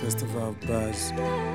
Festival buzz.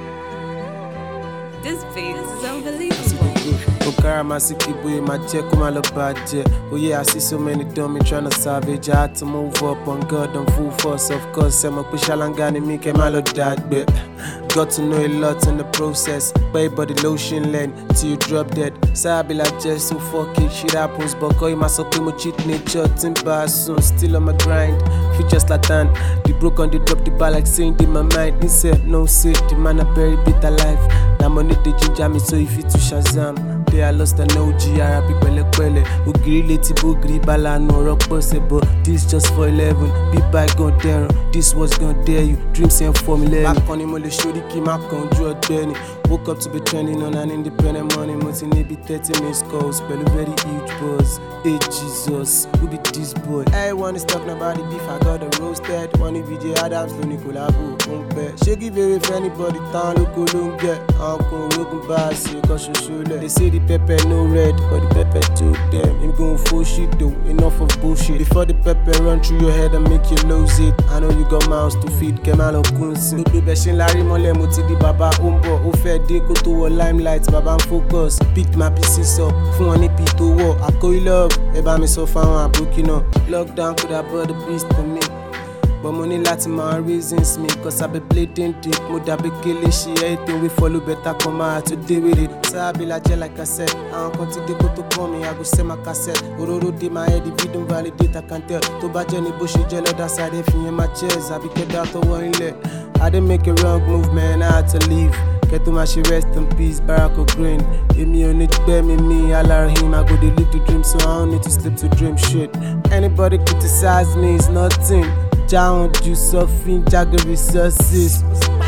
This beat is unbelievable. Okaramasiki boy, my check on my budget. Oh yeah, I see so many dummy trying to savage. I had to move up on God and full force. Of course, I'm a pushalangani me came out of that bit. Got to know a lot in the process. Pay body lotion lane till you drop dead. So I be like just so fuck it, shit happens. But call my so my cheat nature, timber soon. Still on my grind, features Latan. The broke on the drop the bar like saying in my mind. He said no say, the man a very bitter life. Now money they ginger me so if it to Shazam. They are lost an OG, Arabic pele. Ugiri leti bugri bala no rock possible. This just for 11, be back gon' dare. This was gon' dare you, dreams and formula. Back on him, only show the key, my conjure Benny. Woke up to be trending on an independent money. Multi be 30 minutes calls, but a very huge buzz. Hey Jesus, who be this boy? Everyone is talking about the beef, I got the roasted. One video Adams, Loni collabo, umpe. She give it if anybody, town look long get. Uncle, looking back, see, cause you should let. They say the pepper no red, but the pepper took them. Him going full shit though, enough of bullshit. Before the pepper run through your head and make you lose it. I know you got mouths to feed, Kemal Okunsin. No baby, she Larry Mole, Mutidi Baba Umbo. Ofe Deko to war limelight, Baba focus. Pick my pieces up, fun one EP to war. I call you love, eba me so far, I'm broken up. Lockdown could have brought the beast to me. But money láti my reasons me, cause I be bleeding deep. Moda be killing shit, anything we follow better come out to deal with it. So I be like I said, I don't continue go to call me, I go sell my cassette. Ororo de my head, if you don't validate, I can tell. To bad journey, bushy jello, that's how they feel in my chest. I be kept out of one leg. I didn't make a wrong move, man, I had to leave. Get to my shit, rest in peace, Barack O'Green. If me on it, bear me, I learn him. I go to live the dream, so I don't need to sleep to dream shit. Anybody criticize me, it's nothing. Down, do something, jagger resources.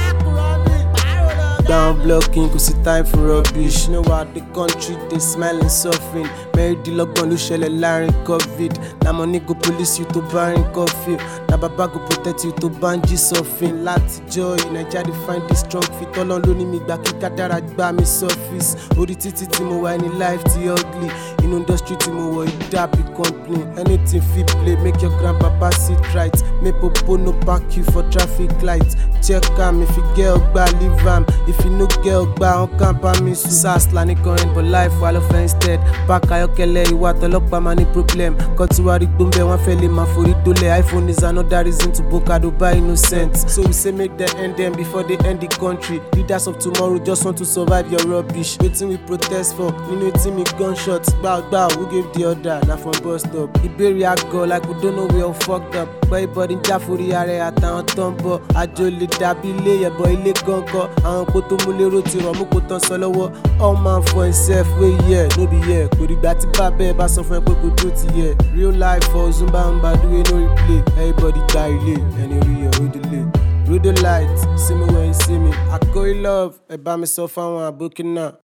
Down blocking, cause it's time for rubbish. You know what the country, they smiling, suffering. Mary the lockdown, you shell a larry COVID. Now money go police you to barring coffee. Now baba go protect you to banji suffering. Lati joy, Nigeria they find this strong fit. All on lonely me back, kadara gba me surface. Ori titi ti mo wa any life ti ugly. In industry ti mo wa it big company. Anything fit play, make your grandpapa sit right. Make popo no back you for traffic lights. Check am if you girl gba leave am. If you no girl gba on camp me so sas la ni current but life while off instead. Back ayokele iwa tolopa ma ni problem. Cut to wari gbombe wan fele ma fori dole. iPhone is another reason to book ado buy innocent. So we say make them end them before they end the country. Leaders of tomorrow just want to survive your rubbish. Waiting we protest for, me gunshots. Bow, who gave the order? Now from bus stop. Iberia go like we don't know we all fucked up. Boy body jafuri are atan tombo. Ajole dabile ya boy ile gonko. Àwọn kò tó mú lérò ti rọ̀ mú kò tán sọ lọ́wọ́. All man for himself wey yeah, no be yeah. Kò dìgbà tí bàbá ẹ bá sọ fún ẹ pé kò dúró ti yẹ. Real life for Zumba Mbadue no replay. Everybody gba ilé, ẹni orí yẹ ó délé. Road the light, see me when you see me. I call you love, ẹ bá mi sọ fáwọn àbókí náà.